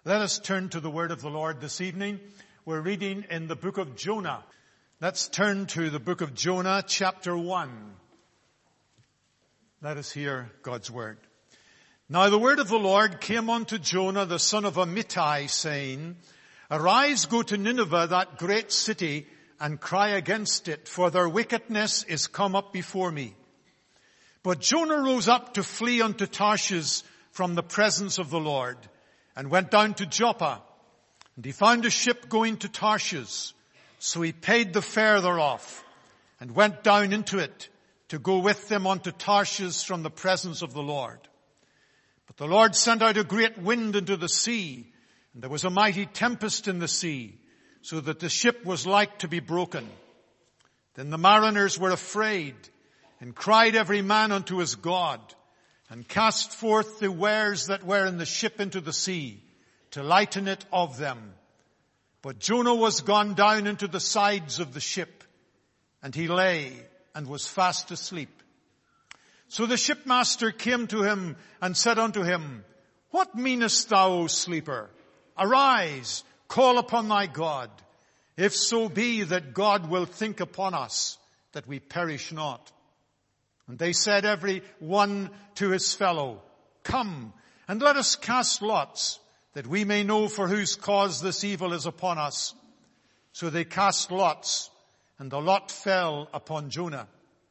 Let us turn to the word of the Lord this evening. We're reading in the book of Jonah. Let's turn to the book of Jonah, chapter 1. Let us hear God's word. Now the word of the Lord came unto Jonah, the son of Amittai, saying, Arise, go to Nineveh, that great city, and cry against it, for their wickedness is come up before me. But Jonah rose up to flee unto Tarshish from the presence of the Lord, and went down to Joppa. And he found a ship going to Tarshish. So he paid the fare thereof, and went down into it to go with them unto Tarshish from the presence of the Lord. But the Lord sent out a great wind into the sea, and there was a mighty tempest in the sea, so that the ship was like to be broken. Then the mariners were afraid, and cried every man unto his God, and cast forth the wares that were in the ship into the sea, to lighten it of them. But Jonah was gone down into the sides of the ship, and he lay and was fast asleep. So the shipmaster came to him and said unto him, What meanest thou, O sleeper? Arise, call upon thy God, if so be that God will think upon us, that we perish not. And they said every one to his fellow, Come, and let us cast lots, that we may know for whose cause this evil is upon us. So they cast lots, and the lot fell upon Jonah.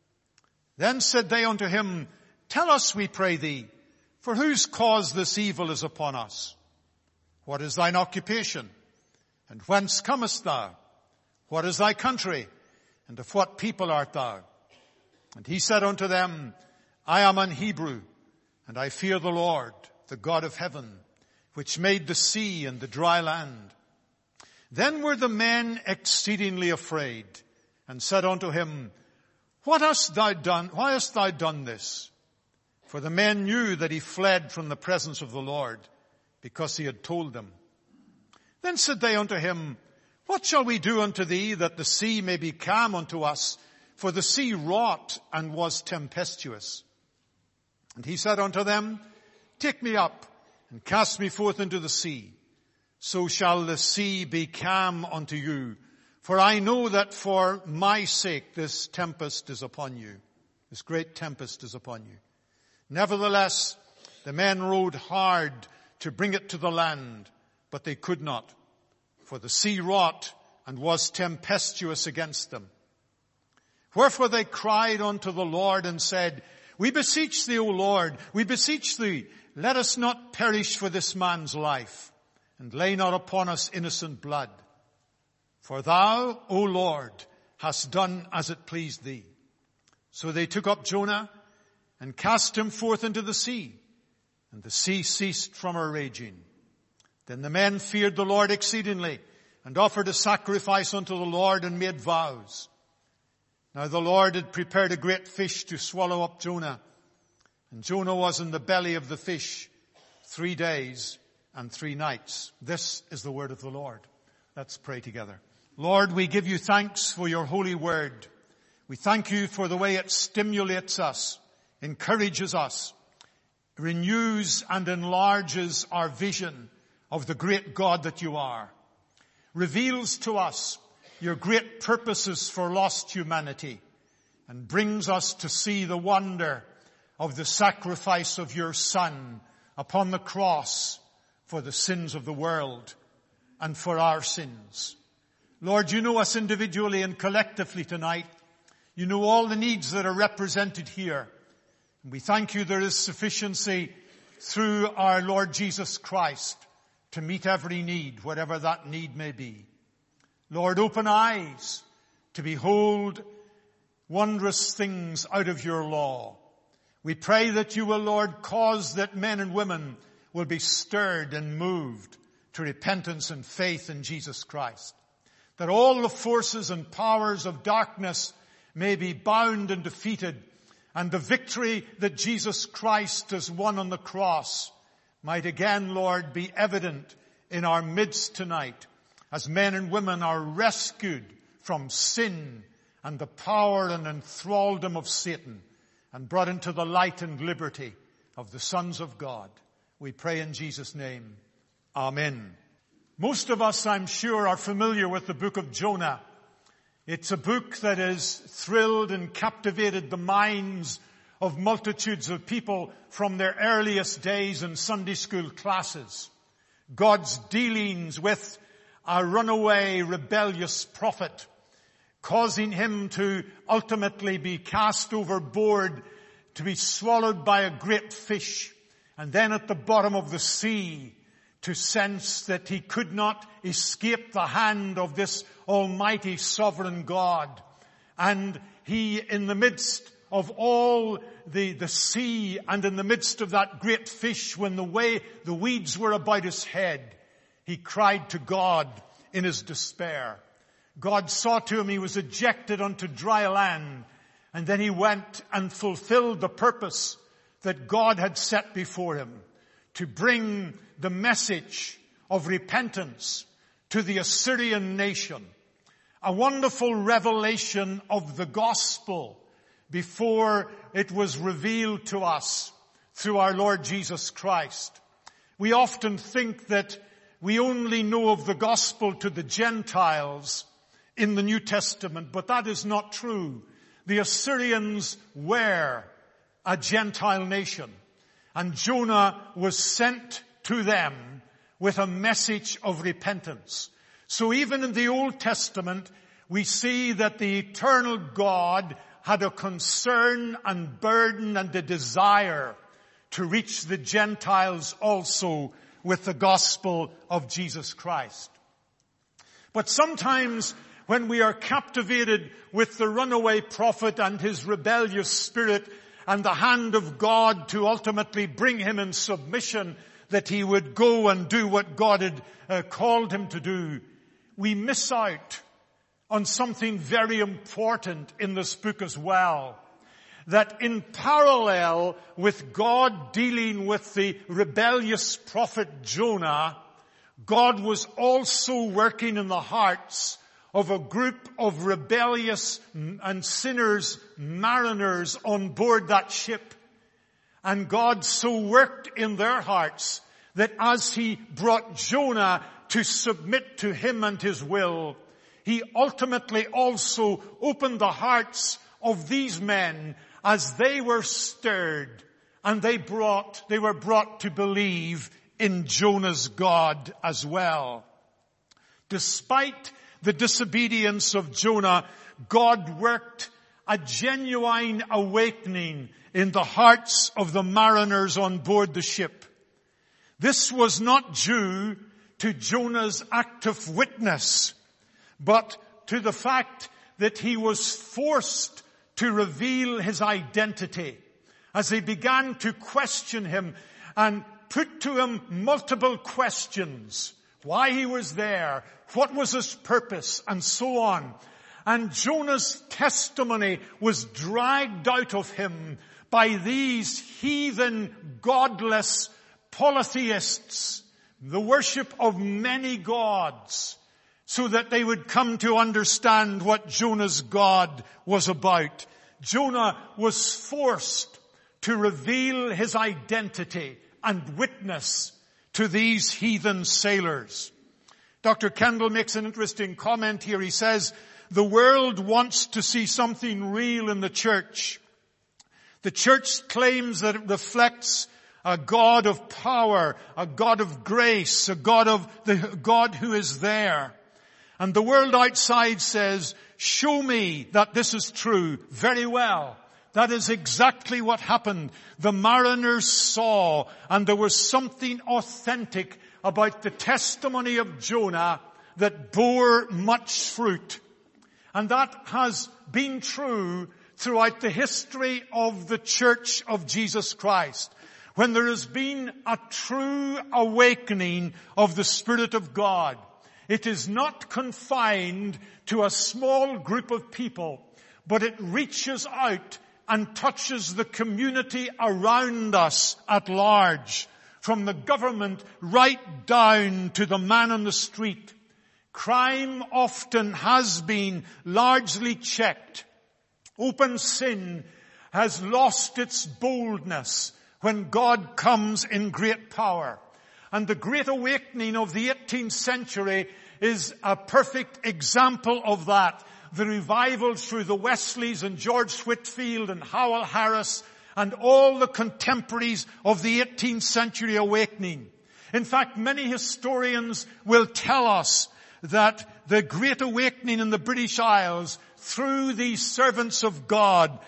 Then said they unto him, Tell us, we pray thee, for whose cause this evil is upon us? What is thine occupation? And whence comest thou? What is thy country? And of what people art thou? And he said unto them, I am an Hebrew, and I fear the Lord, the God of heaven, which made the sea and the dry land. Then were the men exceedingly afraid, and said unto him, What hast thou done? Why hast thou done this? For the men knew that he fled from the presence of the Lord, because he had told them. Then said they unto him, What shall we do unto thee, that the sea may be calm unto us? For the sea wrought and was tempestuous. And he said unto them, Take me up, and cast me forth into the sea. So shall the sea be calm unto you. For I know that for my sake this tempest is upon you. This great tempest is upon you. Nevertheless, the men rowed hard to bring it to the land, but they could not. For the sea wrought and was tempestuous against them. Wherefore they cried unto the Lord and said, We beseech thee, O Lord, we beseech thee, let us not perish for this man's life, and lay not upon us innocent blood. For thou, O Lord, hast done as it pleased thee. So they took up Jonah and cast him forth into the sea, and the sea ceased from her raging. Then the men feared the Lord exceedingly, and offered a sacrifice unto the Lord, and made vows. Now the Lord had prepared a great fish to swallow up Jonah, and Jonah was in the belly of the fish 3 days and 3 nights. This is the word of the Lord. Let's pray together. Lord, we give you thanks for your holy word. We thank you for the way it stimulates us, encourages us, renews and enlarges our vision of the great God that you are, reveals to us your great purposes for lost humanity, and brings us to see the wonder of the sacrifice of your Son upon the cross for the sins of the world and for our sins. Lord, you know us individually and collectively tonight. You know all the needs that are represented here. And we thank you there is sufficiency through our Lord Jesus Christ to meet every need, whatever that need may be. Lord, open eyes to behold wondrous things out of your law. We pray that you will, Lord, cause that men and women will be stirred and moved to repentance and faith in Jesus Christ. That all the forces and powers of darkness may be bound and defeated, and the victory that Jesus Christ has won on the cross might again, Lord, be evident in our midst tonight, as men and women are rescued from sin and the power and enthralldom of Satan, and brought into the light and liberty of the sons of God. We pray in Jesus' name. Amen. Most of us, I'm sure, are familiar with the book of Jonah. It's a book that has thrilled and captivated the minds of multitudes of people from their earliest days in Sunday school classes. God's dealings with a runaway, rebellious prophet, causing him to ultimately be cast overboard, to be swallowed by a great fish, and then at the bottom of the sea, to sense that he could not escape the hand of this almighty sovereign God. And he, in the midst of all the sea and in the midst of that great fish, when the weeds were about his head, he cried to God in his despair. God saw to him he was ejected unto dry land, and then he went and fulfilled the purpose that God had set before him, to bring the message of repentance to the Assyrian nation. A wonderful revelation of the gospel before it was revealed to us through our Lord Jesus Christ. We often think that we only know of the gospel to the Gentiles in the New Testament, but that is not true. The Assyrians were a Gentile nation, and Jonah was sent to them with a message of repentance. So even in the Old Testament, we see that the eternal God had a concern and burden and a desire to reach the Gentiles also with the gospel of Jesus Christ. But sometimes when we are captivated with the runaway prophet and his rebellious spirit and the hand of God to ultimately bring him in submission, that he would go and do what God had called him to do, we miss out on something very important in this book as well. That in parallel with God dealing with the rebellious prophet Jonah, God was also working in the hearts of a group of rebellious and sinners, mariners on board that ship. And God so worked in their hearts that as he brought Jonah to submit to him and his will, he ultimately also opened the hearts of these men as they were stirred, and they were brought to believe in Jonah's God as well. Despite the disobedience of Jonah, God worked a genuine awakening in the hearts of the mariners on board the ship. This was not due to Jonah's active witness, but to the fact that he was forced to reveal his identity as they began to question him and put to him multiple questions. Why he was there, what was his purpose, and so on. And Jonah's testimony was dragged out of him by these heathen, godless polytheists, the worship of many gods, so that they would come to understand what Jonah's God was about. Jonah was forced to reveal his identity and witness to these heathen sailors. Dr. Kendall makes an interesting comment here. He says, the world wants to see something real in the church. The church claims that it reflects a God of power, a God of grace, the God who is there. And the world outside says, show me that this is true. Very well. That is exactly what happened. The mariners saw, and there was something authentic about the testimony of Jonah that bore much fruit. And that has been true throughout the history of the Church of Jesus Christ. When there has been a true awakening of the Spirit of God, it is not confined to a small group of people, but it reaches out and touches the community around us at large, from the government right down to the man on the street. Crime often has been largely checked. Open sin has lost its boldness when God comes in great power. And the Great Awakening of the 18th century is a perfect example of that. The revival through the Wesleys and George Whitefield and Howell Harris and all the contemporaries of the 18th century awakening. In fact, many historians will tell us that the Great Awakening in the British Isles, through these servants of God,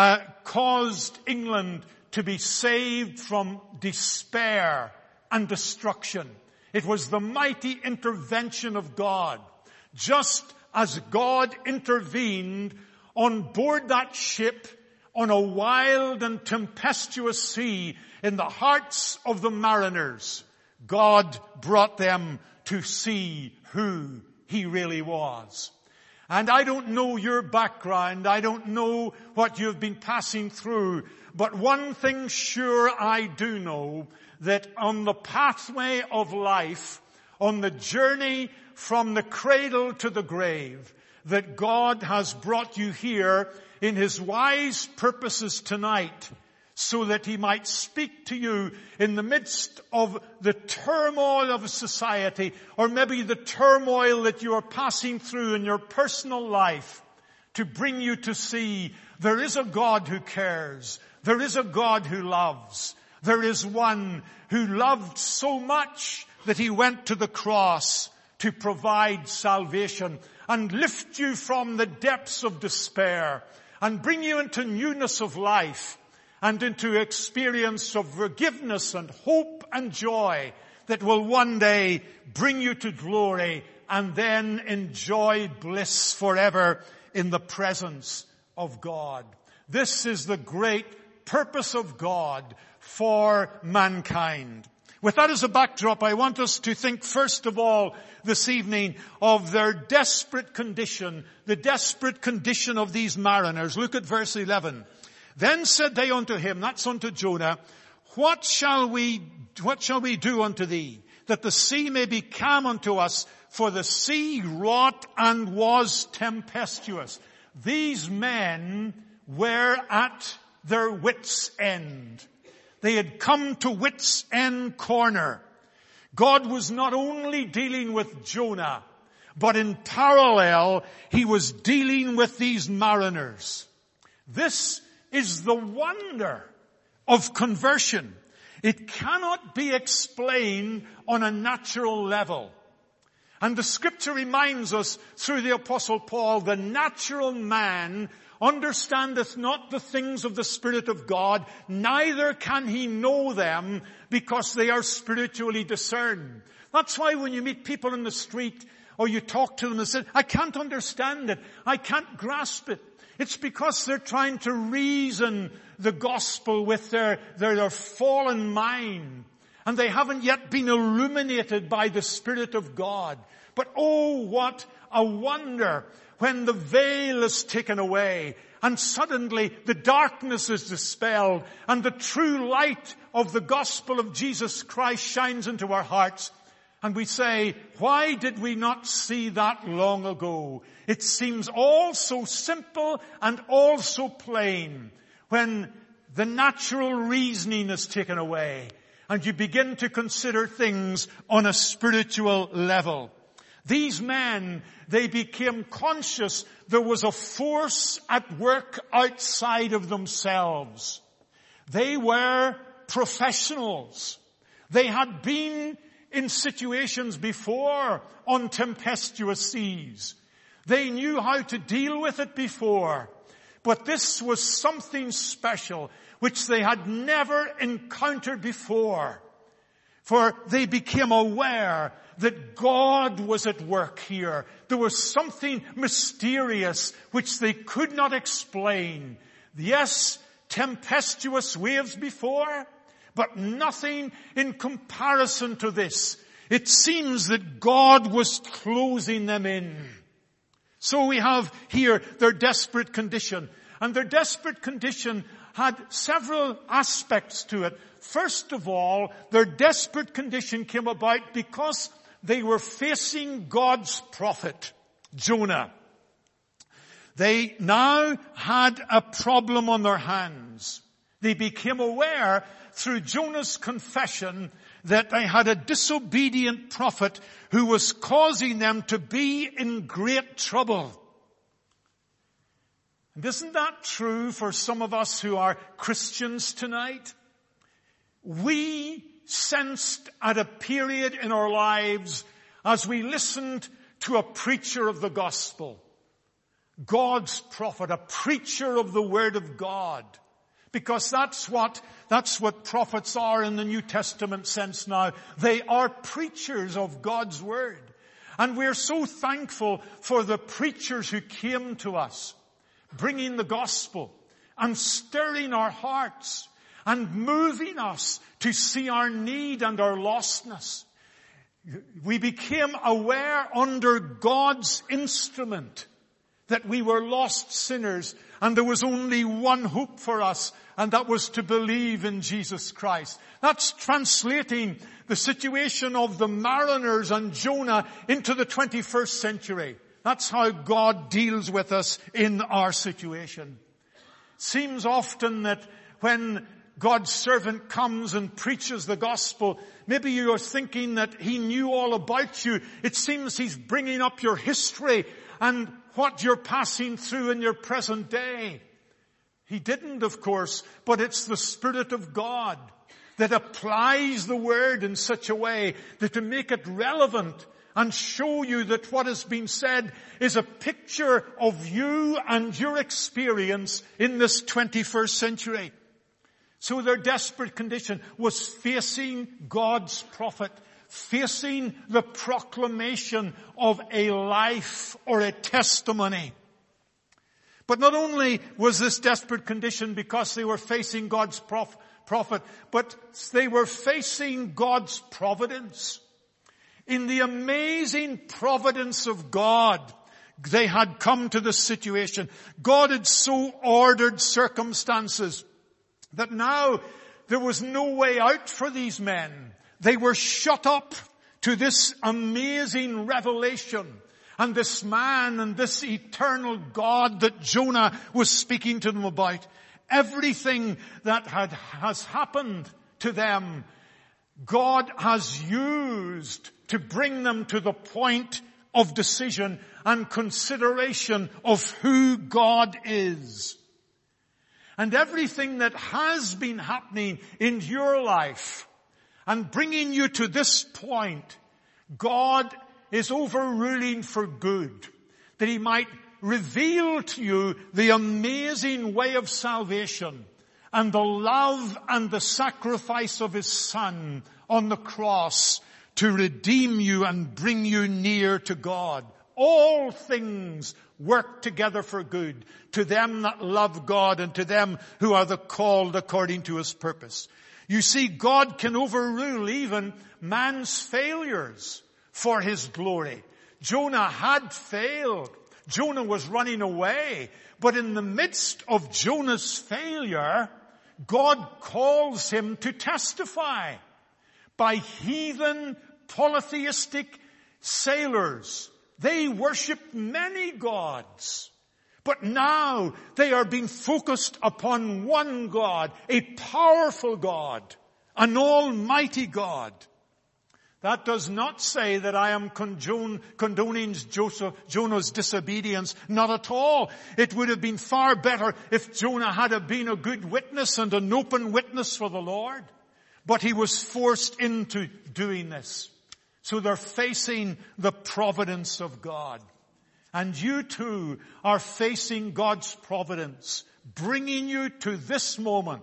caused England to be saved from despair and destruction. It was the mighty intervention of God. Just as God intervened on board that ship on a wild and tempestuous sea in the hearts of the mariners, God brought them to see who He really was. And I don't know your background. I don't know what you've been passing through. But one thing sure I do know, that on the pathway of life, on the journey from the cradle to the grave, that God has brought you here in His wise purposes tonight, so that He might speak to you in the midst of the turmoil of society, or maybe the turmoil that you are passing through in your personal life, to bring you to see there is a God who cares. There is a God who loves. There is one who loved so much that He went to the cross to provide salvation and lift you from the depths of despair and bring you into newness of life and into experience of forgiveness and hope and joy that will one day bring you to glory and then enjoy bliss forever in the presence of God. This is the great purpose of God for mankind. With that as a backdrop, I want us to think first of all this evening of their desperate condition, the desperate condition of these mariners. Look at verse 11. Then said they unto him, that's unto Jonah, what shall we do unto thee, that the sea may be calm unto us? For the sea wrought and was tempestuous. These men were at their wits' end. They had come to wits' end corner. God was not only dealing with Jonah, but in parallel, He was dealing with these mariners. This is the wonder of conversion. It cannot be explained on a natural level. And the scripture reminds us through the Apostle Paul, the natural man understandeth not the things of the Spirit of God, neither can he know them, because they are spiritually discerned. That's why when you meet people in the street or you talk to them and say, I can't understand it, I can't grasp it. It's because they're trying to reason the gospel with their fallen mind. And they haven't yet been illuminated by the Spirit of God. But oh, what a wonder when the veil is taken away and suddenly the darkness is dispelled and the true light of the gospel of Jesus Christ shines into our hearts. And we say, why did we not see that long ago? It seems all so simple and all so plain when the natural reasoning is taken away and you begin to consider things on a spiritual level. These men, they became conscious there was a force at work outside of themselves. They were professionals. They had been in situations before on tempestuous seas. They knew how to deal with it before. But this was something special which they had never encountered before. For they became aware that God was at work here. There was something mysterious which they could not explain. Yes, tempestuous waves before, but nothing in comparison to this. It seems that God was closing them in. So we have here their desperate condition. And their desperate condition had several aspects to it. First of all, their desperate condition came about because they were facing God's prophet, Jonah. They now had a problem on their hands. They became aware through Jonah's confession that they had a disobedient prophet who was causing them to be in great trouble. And isn't that true for some of us who are Christians tonight? We sensed at a period in our lives as we listened to a preacher of the gospel, God's prophet, a preacher of the word of God, because that's what prophets are in the New Testament sense now. They are preachers of God's word. And we're so thankful for the preachers who came to us, bringing the gospel and stirring our hearts and moving us to see our need and our lostness. We became aware under God's instrument that we were lost sinners and there was only one hope for us, and that was to believe in Jesus Christ. That's translating the situation of the mariners and Jonah into the 21st century. That's how God deals with us in our situation. It seems often that when God's servant comes and preaches the gospel, maybe you're thinking that he knew all about you. It seems he's bringing up your history and what you're passing through in your present day. He didn't, of course, but it's the Spirit of God that applies the word in such a way that to make it relevant and show you that what has been said is a picture of you and your experience in this 21st century. So their desperate condition was facing God's prophet, facing the proclamation of a life or a testimony. But not only was this desperate condition because they were facing God's prophet, but they were facing God's providence. In the amazing providence of God, they had come to this situation. God had so ordered circumstances that now there was no way out for these men. They were shut up to this amazing revelation and this man and this eternal God that Jonah was speaking to them about. Everything that has happened to them, God has used to bring them to the point of decision and consideration of who God is. And everything that has been happening in your life and bringing you to this point, God is overruling for good, that he might reveal to you the amazing way of salvation and the love and the sacrifice of his Son on the cross to redeem you and bring you near to God. All things work together for good to them that love God and to them who are the called according to his purpose. You see, God can overrule even man's failures for his glory. Jonah had failed. Jonah was running away. But in the midst of Jonah's failure, God calls him to testify by heathen polytheistic sailors. They worship many gods. But now they are being focused upon one God, a powerful God, an almighty God. That does not say that I am condoning Jonah's disobedience. Not at all. It would have been far better if Jonah had been a good witness and an open witness for the Lord. But he was forced into doing this. So they're facing the providence of God. And you too are facing God's providence, bringing you to this moment.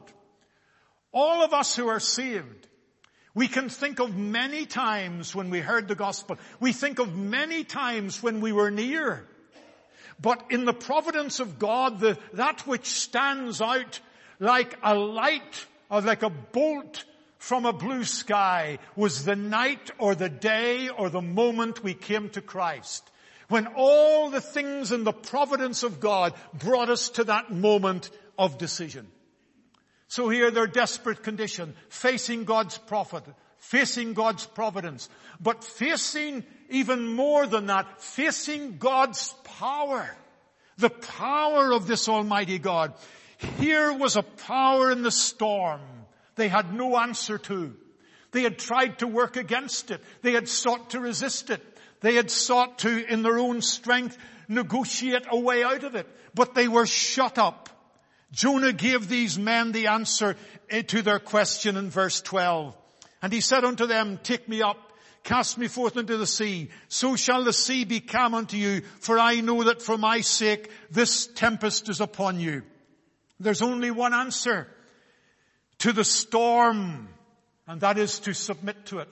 All of us who are saved, we can think of many times when we heard the gospel. We think of many times when we were near. But in the providence of God, that which stands out like a light or like a bolt from a blue sky was the night or the day or the moment we came to Christ. When all the things in the providence of God brought us to that moment of decision. So here their desperate condition, facing God's prophet, facing God's providence, but facing even more than that, facing God's power, the power of this almighty God. Here was a power in the storm they had no answer to. They had tried to work against it. They had sought to resist it. They had sought to, in their own strength, negotiate a way out of it. But they were shut up. Jonah gave these men the answer to their question in verse 12. And he said unto them, take me up, cast me forth into the sea. So shall the sea be calm unto you, for I know that for my sake this tempest is upon you. There's only one answer to the storm, and that is to submit to it.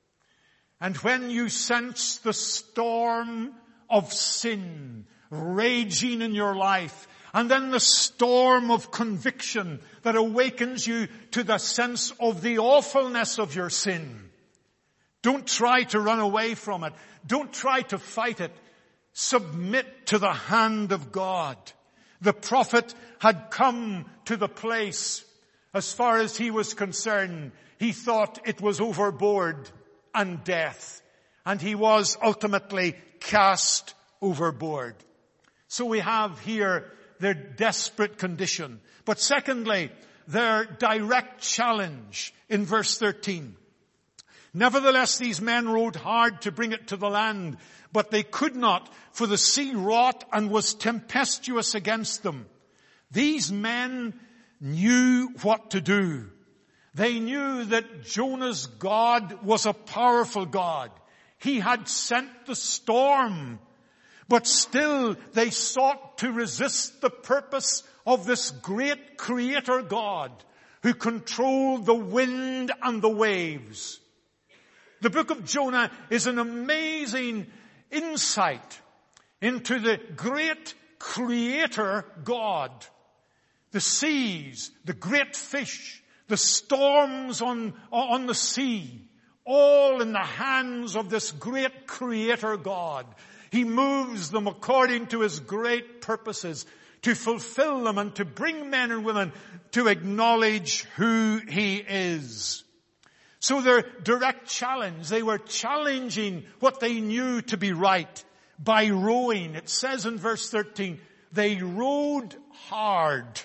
And when you sense the storm of sin raging in your life, and then the storm of conviction that awakens you to the sense of the awfulness of your sin, don't try to run away from it. Don't try to fight it. Submit to the hand of God. The prophet had come to the place, as far as he was concerned, he thought it was overboard and death. And he was ultimately cast overboard. So we have here their desperate condition. But secondly, their direct challenge in verse 13. Nevertheless, these men rowed hard to bring it to the land, but they could not, for the sea wrought and was tempestuous against them. These men knew what to do. They knew that Jonah's God was a powerful God. He had sent the storm, but still they sought to resist the purpose of this great creator God who controlled the wind and the waves. The book of Jonah is an amazing insight into the great creator God. The seas, the great fish, the storms on the sea, all in the hands of this great creator God. He moves them according to his great purposes to fulfill them and to bring men and women to acknowledge who he is. So their direct challenge, they were challenging what they knew to be right by rowing. It says in verse 13, they rowed hard.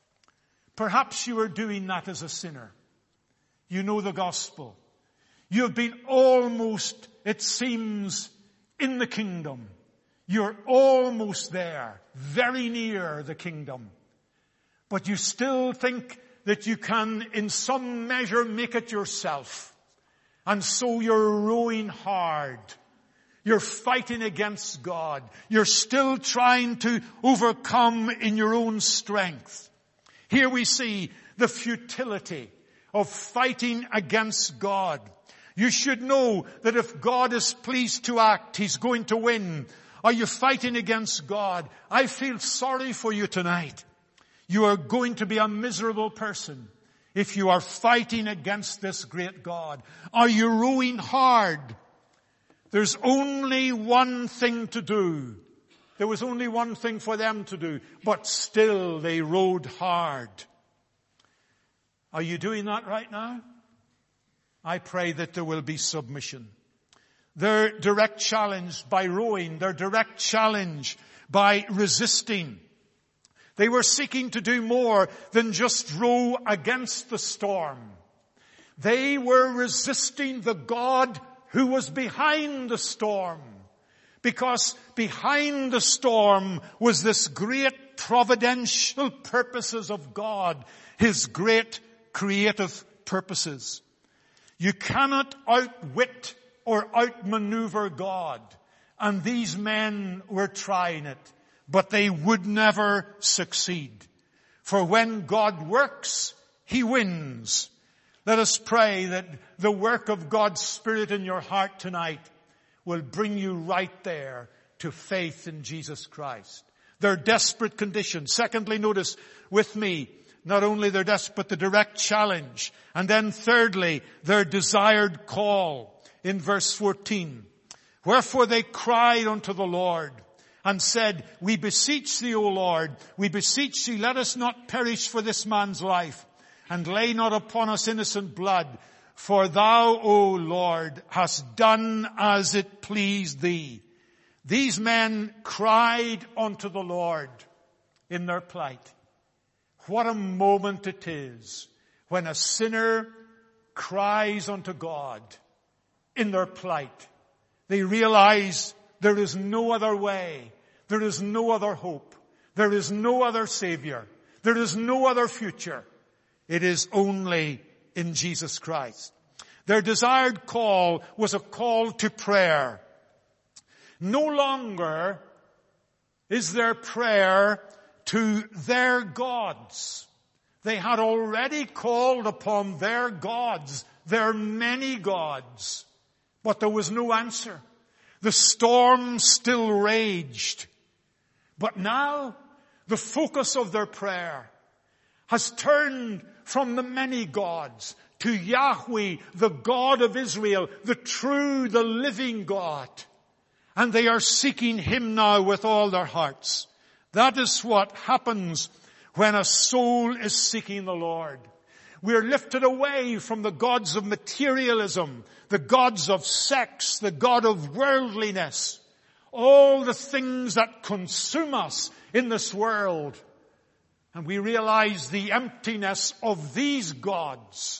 Perhaps you are doing that as a sinner. You know the gospel. You have been almost, it seems, in the kingdom. You're almost there, very near the kingdom. But you still think that you can, in some measure, make it yourself. And so you're rowing hard. You're fighting against God. You're still trying to overcome in your own strength. Here we see the futility of fighting against God. You should know that if God is pleased to act, he's going to win. Are you fighting against God? I feel sorry for you tonight. You are going to be a miserable person if you are fighting against this great God. Are you rowing hard? There's only one thing to do. There was only one thing for them to do, but still they rowed hard. Are you doing that right now? I pray that there will be submission. Their direct challenge by rowing, their direct challenge by resisting. They were seeking to do more than just row against the storm. They were resisting the God who was behind the storm. Because behind the storm was this great providential purposes of God, his great creative purposes. You cannot outwit or outmaneuver God. And these men were trying it, but they would never succeed. For when God works, he wins. Let us pray that the work of God's Spirit in your heart tonight will bring you right there to faith in Jesus Christ. Their desperate condition. Secondly, notice with me, not only their desperate, but the direct challenge. And then thirdly, their desired call in verse 14. Wherefore they cried unto the Lord and said, we beseech thee, O Lord, we beseech thee, let us not perish for this man's life, and lay not upon us innocent blood. For thou, O Lord, hast done as it pleased thee. These men cried unto the Lord in their plight. What a moment it is when a sinner cries unto God in their plight. They realize there is no other way. There is no other hope. There is no other Savior. There is no other future. It is only in Jesus Christ. Their desired call was a call to prayer. No longer is their prayer to their gods. They had already called upon their gods, their many gods, but there was no answer. The storm still raged. But now, the focus of their prayer has turned from the many gods to Yahweh, the God of Israel, the true, the living God. And they are seeking Him now with all their hearts. That is what happens when a soul is seeking the Lord. We are lifted away from the gods of materialism, the gods of sex, the god of worldliness, all the things that consume us in this world. And we realize the emptiness of these gods,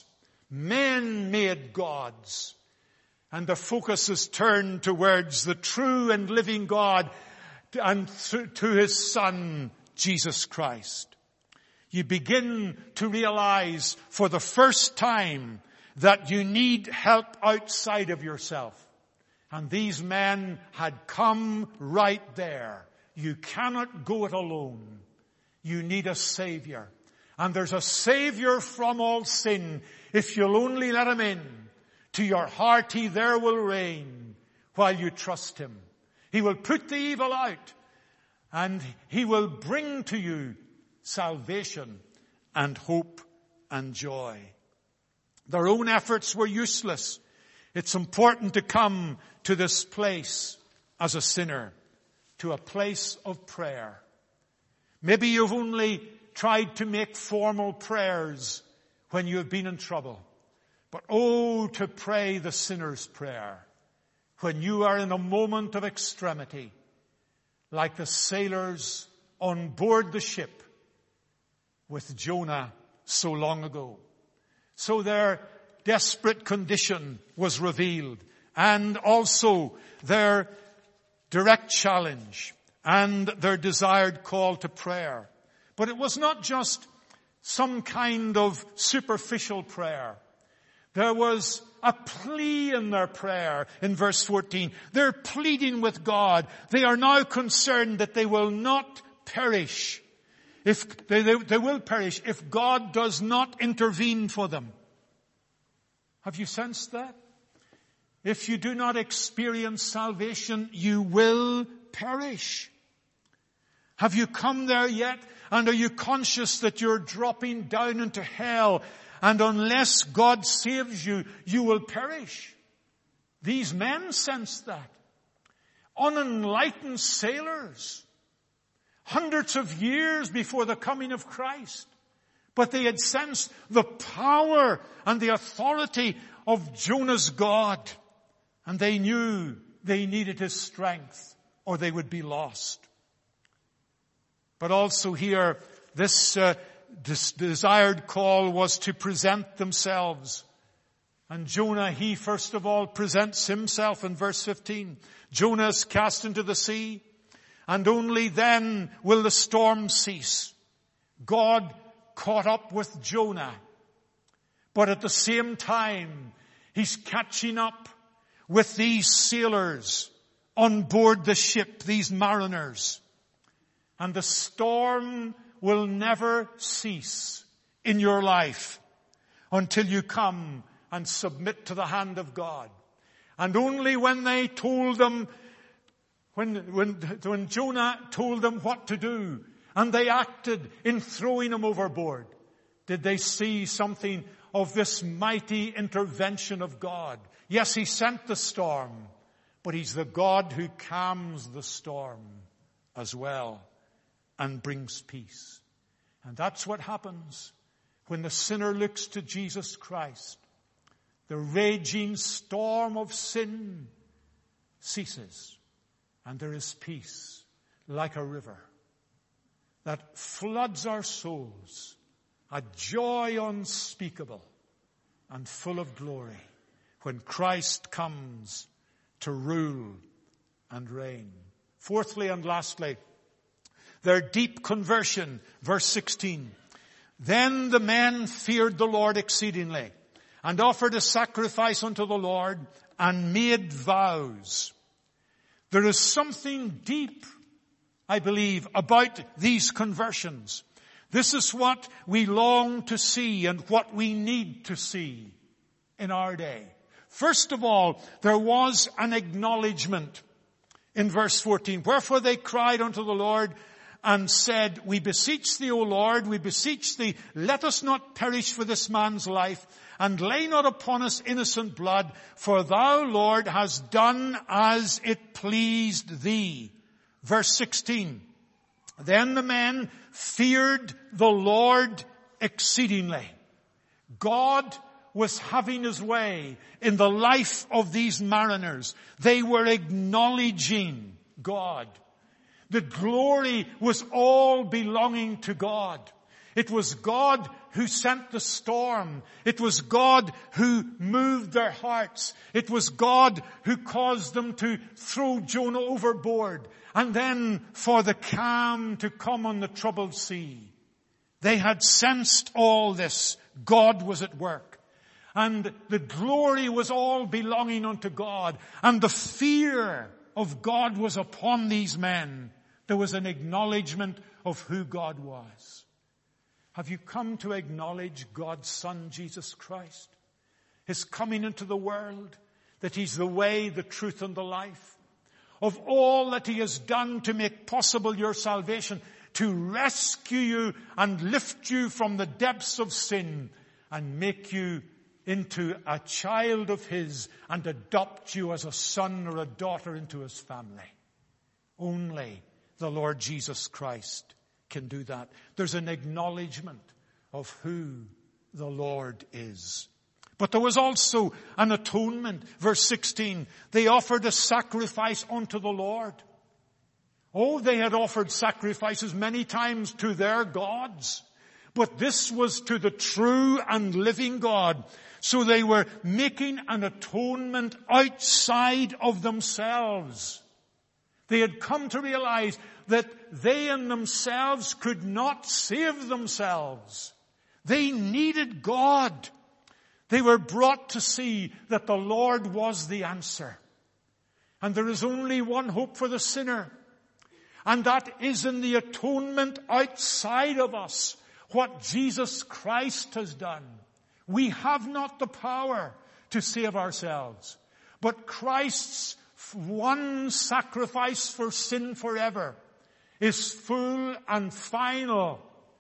man-made gods. And the focus is turned towards the true and living God and to His Son, Jesus Christ. You begin to realize for the first time that you need help outside of yourself. And these men had come right there. You cannot go it alone. You need a Savior. And there's a Savior from all sin. If you'll only let Him in, to your heart He there will reign while you trust Him. He will put the evil out, and He will bring to you salvation and hope and joy. Their own efforts were useless. It's important to come to this place as a sinner, to a place of prayer. Maybe you've only tried to make formal prayers when you have been in trouble. But oh, to pray the sinner's prayer when you are in a moment of extremity, like the sailors on board the ship with Jonah so long ago. So their desperate condition was revealed, and also their direct challenge and their desired call to prayer. But it was not just some kind of superficial prayer. There was a plea in their prayer in verse 14. They're pleading with God. They are now concerned that they will not perish. If they will perish if God does not intervene for them. Have you sensed that? If you do not experience salvation, you will perish. Have you come there yet? And are you conscious that you're dropping down into hell? And unless God saves you, you will perish. These men sensed that. Unenlightened sailors. Hundreds of years before the coming of Christ. But they had sensed the power and the authority of Jonah's God. And they knew they needed His strength or they would be lost. But also here, this desired call was to present themselves. And Jonah, he first of all presents himself in verse 15. Jonah is cast into the sea, and only then will the storm cease. God caught up with Jonah, but at the same time, He's catching up with these sailors on board the ship, these mariners. And the storm will never cease in your life until you come and submit to the hand of God. And only when they told them, when Jonah told them what to do, and they acted in throwing him overboard, did they see something of this mighty intervention of God. Yes, He sent the storm, but He's the God who calms the storm as well and brings peace. And that's what happens when the sinner looks to Jesus Christ. The raging storm of sin ceases, and there is peace like a river that floods our souls, a joy unspeakable and full of glory when Christ comes to rule and reign. Fourthly and lastly, their deep conversion, verse 16. Then the men feared the Lord exceedingly, and offered a sacrifice unto the Lord, and made vows. There is something deep, I believe, about these conversions. This is what we long to see and what we need to see in our day. First of all, there was an acknowledgement in verse 14. Wherefore they cried unto the Lord and said, We beseech thee, O Lord, we beseech thee, let us not perish for this man's life, and lay not upon us innocent blood, for thou, Lord, hast done as it pleased thee. Verse 16. Then the men feared the Lord exceedingly. God was having his way in the life of these mariners. They were acknowledging God. The glory was all belonging to God. It was God who sent the storm. It was God who moved their hearts. It was God who caused them to throw Jonah overboard, and then for the calm to come on the troubled sea. They had sensed all this. God was at work. And the glory was all belonging unto God. And the fear of God was upon these men. There was an acknowledgement of who God was. Have you come to acknowledge God's Son, Jesus Christ? His coming into the world, that he's the way, the truth, and the life. Of all that he has done to make possible your salvation, to rescue you and lift you from the depths of sin and make you into a child of his and adopt you as a son or a daughter into his family. Only the Lord Jesus Christ can do that. There's an acknowledgement of who the Lord is. But there was also an atonement. Verse 16, they offered a sacrifice unto the Lord. Oh, they had offered sacrifices many times to their gods. But this was to the true and living God. So they were making an atonement outside of themselves. They had come to realize that they in themselves could not save themselves. They needed God. They were brought to see that the Lord was the answer. And there is only one hope for the sinner. And that is in the atonement outside of us, what Jesus Christ has done. We have not the power to save ourselves. But Christ's one sacrifice for sin forever is full and final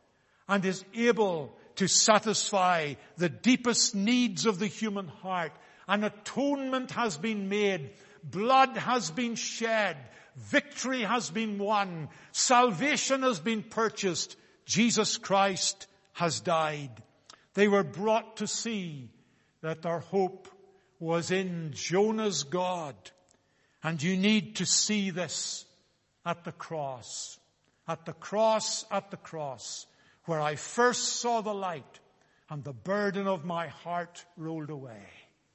and is able to satisfy the deepest needs of the human heart. An atonement has been made. Blood has been shed. Victory has been won. Salvation has been purchased. Jesus Christ has died. They were brought to see that their hope was in Jonah's God. And you need to see this at the cross. At the cross, at the cross, where I first saw the light and the burden of my heart rolled away.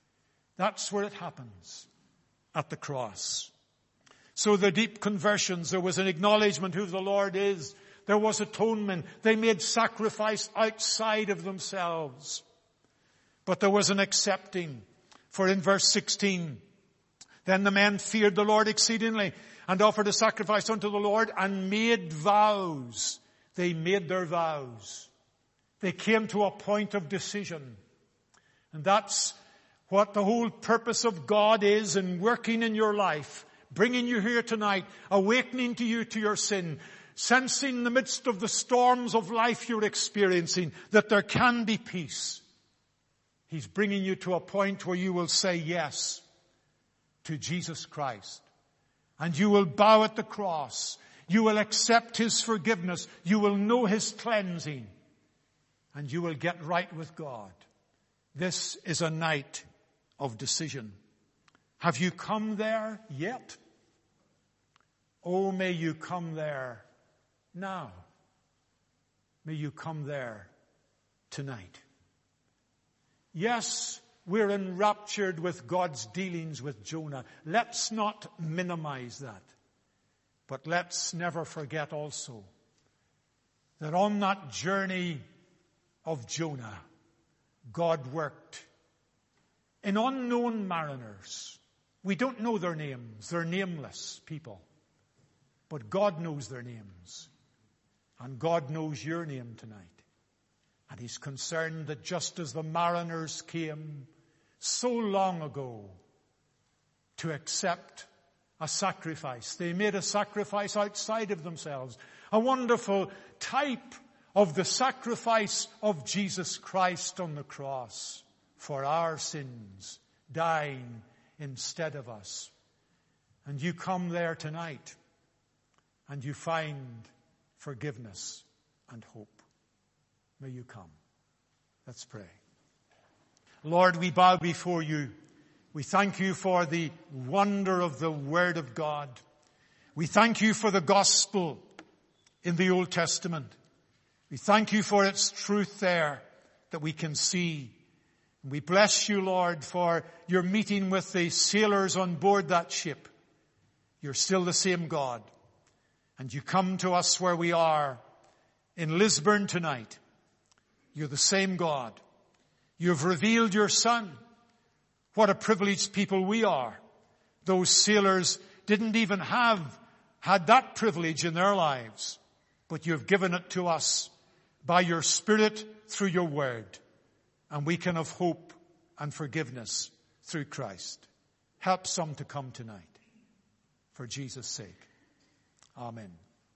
That's where it happens, at the cross. So the deep conversions, there was an acknowledgement who the Lord is. There was atonement. They made sacrifice outside of themselves. But there was an accepting. For in verse 16, then the men feared the Lord exceedingly and offered a sacrifice unto the Lord and made vows. They made their vows. They came to a point of decision. And that's what the whole purpose of God is in working in your life, bringing you here tonight, awakening to you to your sin, sensing in the midst of the storms of life you're experiencing that there can be peace. He's bringing you to a point where you will say yes to Jesus Christ. And you will bow at the cross. You will accept his forgiveness. You will know his cleansing. And you will get right with God. This is a night of decision. Have you come there yet? Oh, may you come there now. May you come there tonight. Yes, we're enraptured with God's dealings with Jonah. Let's not minimize that. But let's never forget also that on that journey of Jonah, God worked in unknown mariners. We don't know their names. They're nameless people. But God knows their names. And God knows your name tonight. And He's concerned that just as the mariners came so long ago to accept a sacrifice, they made a sacrifice outside of themselves, a wonderful type of the sacrifice of Jesus Christ on the cross for our sins, dying instead of us. And you come there tonight and you find forgiveness and hope. May you come. Let's pray. Lord, we bow before you. We thank you for the wonder of the Word of God. We thank you for the gospel in the Old Testament. We thank you for its truth there that we can see. We bless you, Lord, for your meeting with the sailors on board that ship. You're still the same God. And you come to us where we are in Lisburn tonight. You're the same God. You've revealed your Son. What a privileged people we are. Those sailors didn't even had that privilege in their lives. But you've given it to us by your Spirit through your Word. And we can have hope and forgiveness through Christ. Help some to come tonight. For Jesus' sake. Amen.